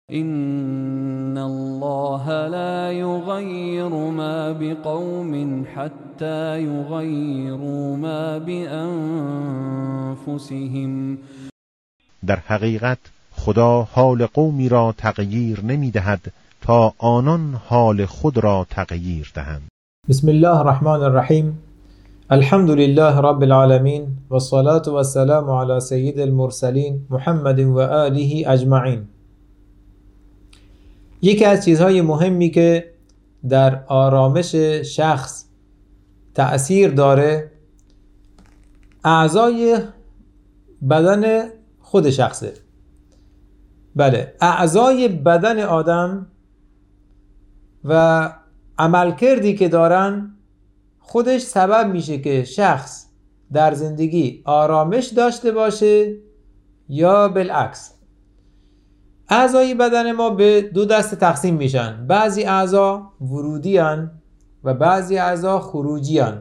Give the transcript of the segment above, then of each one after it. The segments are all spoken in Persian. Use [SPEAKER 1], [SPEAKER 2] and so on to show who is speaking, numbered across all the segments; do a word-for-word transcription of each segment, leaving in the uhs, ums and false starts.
[SPEAKER 1] إن الله لا يغير ما بقوم حتى يغيروا ما بأنفسهم.
[SPEAKER 2] در حقیقت خدا حال قومی را تغییر نمی دهد تا آنان حال خود را تغییر دهند.
[SPEAKER 3] بسم الله الرحمن الرحیم. الحمد لله رب العالمین والصلاة والسلام على سید المرسلین محمد و آله اجمعین. یکی از چیزهای مهمی که در آرامش شخص تأثیر داره اعضای بدن خود شخصه. بله، اعضای بدن آدم و عملکردی که دارن خودش سبب میشه که شخص در زندگی آرامش داشته باشه یا بالعکس. اعضای بدن ما به دو دسته تقسیم میشن. بعضی اعضا ورودی هن و بعضی اعضا خروجی هن.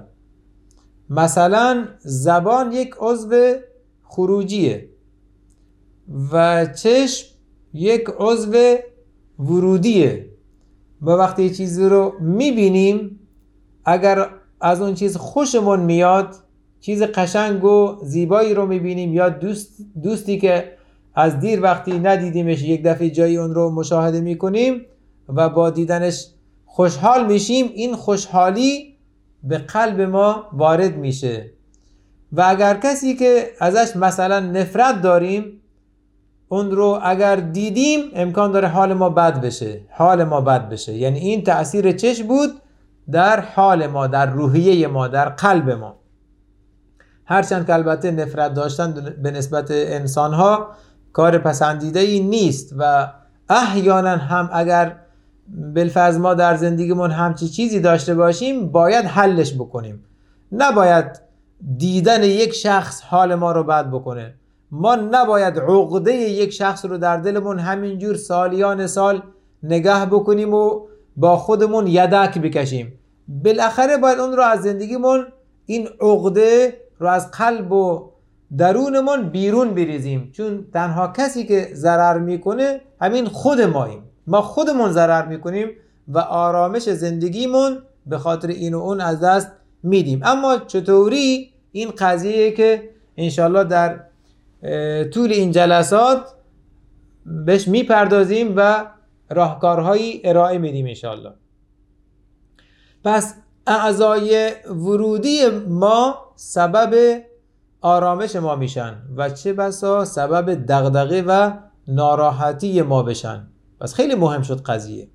[SPEAKER 3] مثلا زبان یک عضو خروجیه و چشم یک عضو ورودیه. ما وقتی یه چیزی رو میبینیم، اگر از اون چیز خوشمون میاد، چیز قشنگ و زیبایی رو میبینیم، یا دوست دوستی که از دیر وقتی ندیدیمش یک دفعه جایی اون رو مشاهده میکنیم و با دیدنش خوشحال میشیم، این خوشحالی به قلب ما وارد میشه. و اگر کسی که ازش مثلا نفرت داریم، اون رو اگر دیدیم امکان داره حال ما بد بشه حال ما بد بشه یعنی این تأثیر چشم بود در حال ما، در روحیه ما، در قلب ما. هرچند که البته نفرت داشتن به نسبت انسانها کار پسندیده ای نیست و احیانا هم اگر بالفرض ما در زندگیمون همچی چیزی داشته باشیم باید حلش بکنیم. نباید دیدن یک شخص حال ما رو بد بکنه. ما نباید عقده یک شخص رو در دلمون همینجور سالیان سال نگه بکنیم و با خودمون یدک بکشیم. بالاخره باید اون رو از زندگیمون، این عقده رو از قلب و درونمون بیرون بریزیم، چون تنها کسی که ضرر میکنه همین خود ماییم. ما خودمون ضرر میکنیم و آرامش زندگیمون به خاطر این و اون از دست میدیم. اما چطوری این قضیه که انشالله در طول این جلسات بهش میپردازیم و راهکارهایی ارائه میدیم انشالله. پس اعضای ورودی ما سبب آرامش ما میشن و چه بسا سبب دغدغه و ناراحتی ما بشن. پس خیلی مهم شد قضیه.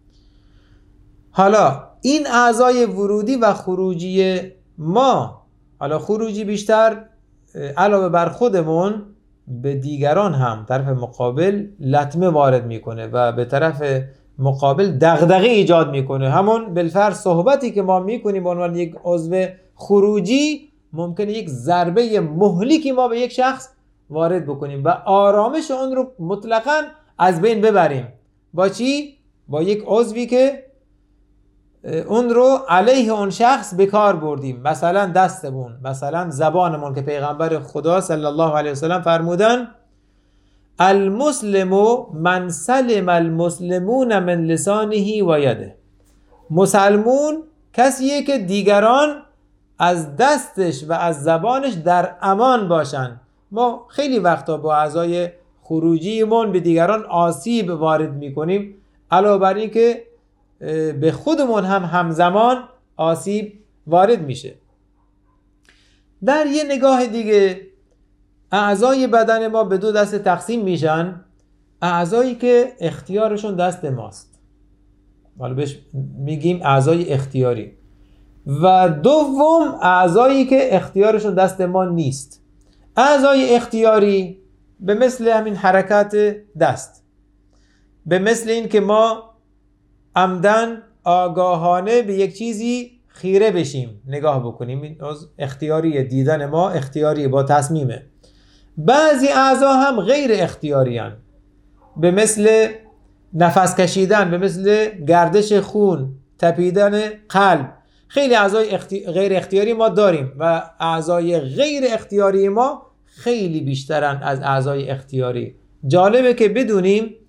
[SPEAKER 3] حالا این اعضای ورودی و خروجی ما، حالا خروجی بیشتر علاوه بر خودمون به دیگران هم طرف مقابل لطمه وارد میکنه و به طرف مقابل دغدغه ایجاد میکنه. همون بالفرض صحبتی که ما میکنیم به عنوان یک عضو خروجی ممکنه یک ضربه مهلکی ما به یک شخص وارد بکنیم و آرامش اون رو مطلقاً از بین ببریم. با چی؟ با یک عضوی که اون رو علیه اون شخص به کار بردیم، مثلا دستمون، مثلا زبانمون، که پیغمبر خدا صلی الله علیه وسلم فرمودن المسلم من سلم المسلمون من لسانه و یده. مسلمون کسیه که دیگران از دستش و از زبانش در امان باشن. ما خیلی وقتا با اعضای خروجیمون به دیگران آسیب وارد میکنیم، علاوه بر این که به خودمون هم همزمان آسیب وارد میشه. در یه نگاه دیگه اعضای بدن ما به دو دسته تقسیم میشن. اعضایی که اختیارشون دست ماست، حالا بهش میگیم اعضای اختیاری، و دوم اعضایی که اختیارشون دست ما نیست. اعضای اختیاری به مثل همین حرکت دست، به مثل این که ما عمدن آگاهانه به یک چیزی خیره بشیم، نگاه بکنیم، این اختیاریه. دیدن ما اختیاریه، با تصمیمه. بعضی اعضا هم غیر اختیاری هن، به مثل نفس کشیدن، به مثل گردش خون، تپیدن قلب. خیلی اعضای اختی... غیر اختیاری ما داریم و اعضای غیر اختیاری ما خیلی بیشترن از اعضای اختیاری. جالبه که بدونیم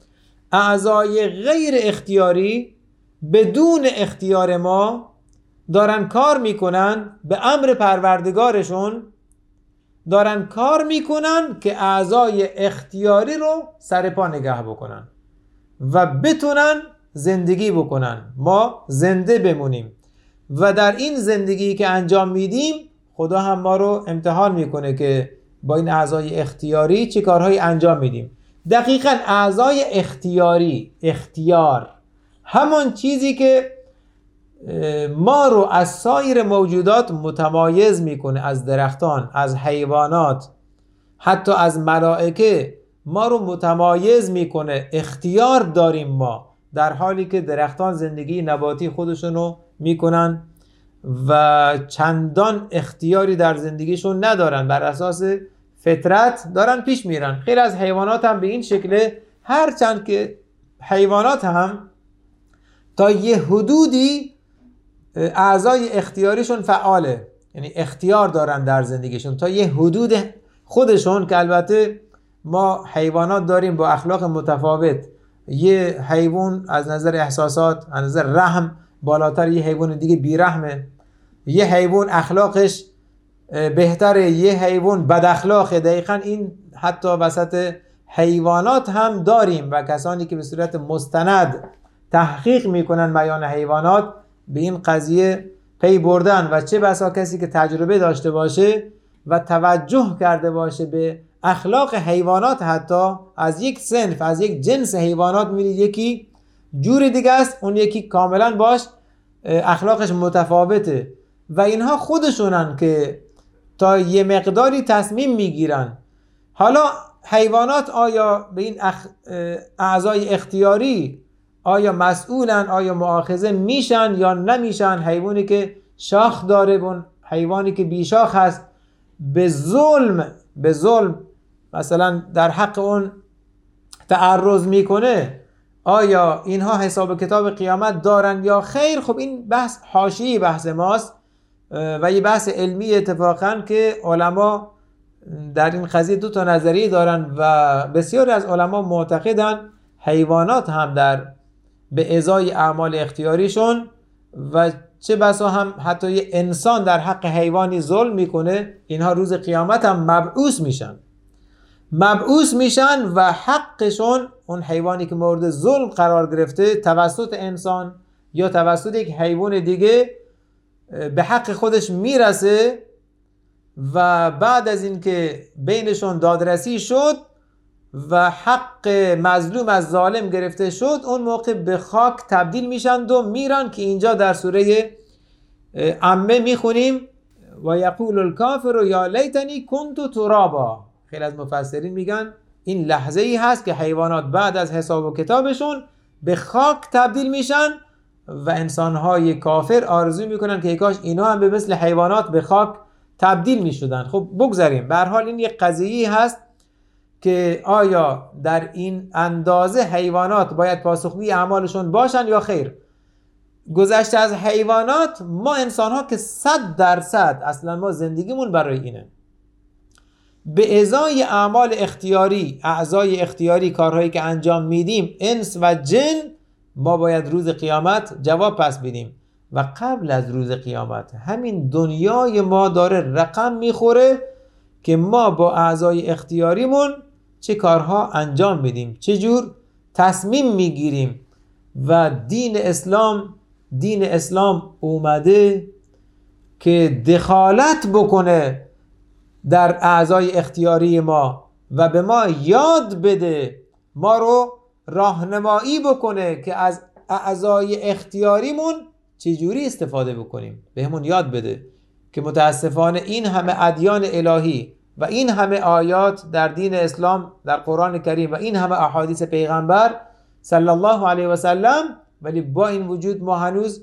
[SPEAKER 3] اعضای غیر اختیاری بدون اختیار ما دارن کار میکنن به امر پروردگارشون، دارن کار میکنن که اعضای اختیاری رو سر پا نگه بکنن و بتونن زندگی بکنن، ما زنده بمونیم. و در این زندگی که انجام میدیم خدا هم ما رو امتحان میکنه که با این اعضای اختیاری چه کارهایی انجام میدیم. دقیقاً اعضای اختیاری، اختیار، همان چیزی که ما رو از سایر موجودات متمایز میکنه، از درختان، از حیوانات، حتی از ملائکه ما رو متمایز میکنه. اختیار داریم ما، در حالی که درختان زندگی نباتی خودشونو میکنن و چندان اختیاری در زندگیشون ندارن، بر اساس فطرت دارن پیش میرن. خیلی از حیوانات هم به این شکله، هرچند که حیوانات هم تا یه حدودی اعضای اختیاریشون فعاله، یعنی اختیار دارن در زندگیشون تا یه حدود خودشون، که البته ما حیوانات داریم با اخلاق متفاوت. یه حیوان از نظر احساسات، از نظر رحم بالاتر یه حیوان دیگه بیرحمه، یه حیوان اخلاقش بهتره، یه حیوان بد اخلاقه. دقیقاً این حتی وسط حیوانات هم داریم و کسانی که به صورت مستند تحقیق میکنن بیان حیوانات به این قضیه پی بردن. و چه بسا کسی که تجربه داشته باشه و توجه کرده باشه به اخلاق حیوانات، حتی از یک صنف، از یک جنس حیوانات می‌بینید یکی جور دیگه است، اون یکی کاملا باش اخلاقش متفاوته و اینها خودشونن که تا یه مقداری تصمیم میگیرن. حالا حیوانات آیا به این اخ... اعضای اختیاری آیا مسئولن، آیا مؤاخذه میشن یا نمیشن؟ حیوانی که شاخ داره، اون حیوانی که بی شاخ هست، به ظلم به ظلم مثلا در حق اون تعرض میکنه، آیا اینها حساب کتاب قیامت دارن یا خیر؟ خب این بحث حاشیه بحث ماست و یه بحث علمی اتفاقا که علما در این قضیه دو تا نظریه دارن و بسیاری از علما معتقدن حیوانات هم در به ازای اعمال اختیاریشون و چه بسا هم حتی یه انسان در حق حیوانی ظلم میکنه، اینها روز قیامت هم مبعوث میشن مبعوث میشن و حقشون، اون حیوانی که مورد ظلم قرار گرفته توسط انسان یا توسط یک حیوان دیگه، به حق خودش میرسه و بعد از این که بینشون دادرسی شد و حق مظلوم از ظالم گرفته شد، اون موقع به خاک تبدیل میشند و میرن که اینجا در سوره عمه میخونیم و یقول الکافر یا لیتنی کنت ترابا. خیلی از مفسرین میگن این لحظه ای هست که حیوانات بعد از حساب و کتابشون به خاک تبدیل میشن و انسانهای کافر آرزو میکنن که کاش اینا هم به مثل حیوانات به خاک تبدیل میشدن. خب بگذاریم، به هر حال این یک قضیه هست که آیا در این اندازه حیوانات باید پاسخگوی اعمالشون باشن یا خیر. گذشته از حیوانات، ما انسان ها که صد درصد اصلا ما زندگیمون برای اینه، به ازای اعمال اختیاری، اعضای اختیاری، کارهایی که انجام میدیم، انس و جن، ما باید روز قیامت جواب پس بدیم. و قبل از روز قیامت همین دنیای ما داره رقم میخوره که ما با اعضای اختیاریمون چه کارها انجام بدیم، چه جور تصمیم میگیریم. و دین اسلام دین اسلام اومده که دخالت بکنه در اعضای اختیاری ما و به ما یاد بده، ما رو راهنمایی بکنه که از اعضای اختیاریمون چجوری استفاده بکنیم. بهمون یاد بده که متاسفانه این همه ادیان الهی و این همه آیات در دین اسلام، در قرآن کریم و این همه احادیث پیغمبر صلی الله علیه و سلم، ولی با این وجود ما هنوز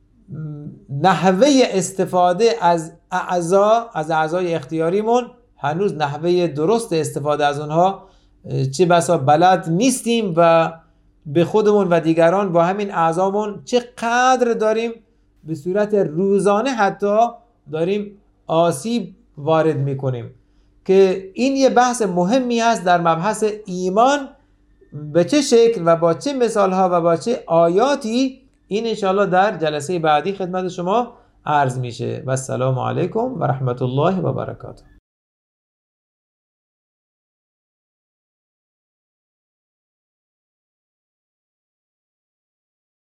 [SPEAKER 3] نحوه استفاده از اعضا از اعضای اختیاریمون، هنوز نحوه درست استفاده از اونها چه بسا بلد نیستیم و به خودمون و دیگران با همین اعضامون چه قدر داریم به صورت روزانه حتی داریم آسیب وارد میکنیم. که این یه بحث مهمی هست در مبحث ایمان به چه شکل و با چه مثال ها و با چه آیاتی، این انشاءالله در جلسه بعدی خدمت شما عرض میشه. و السلام علیکم و رحمت الله و برکاته.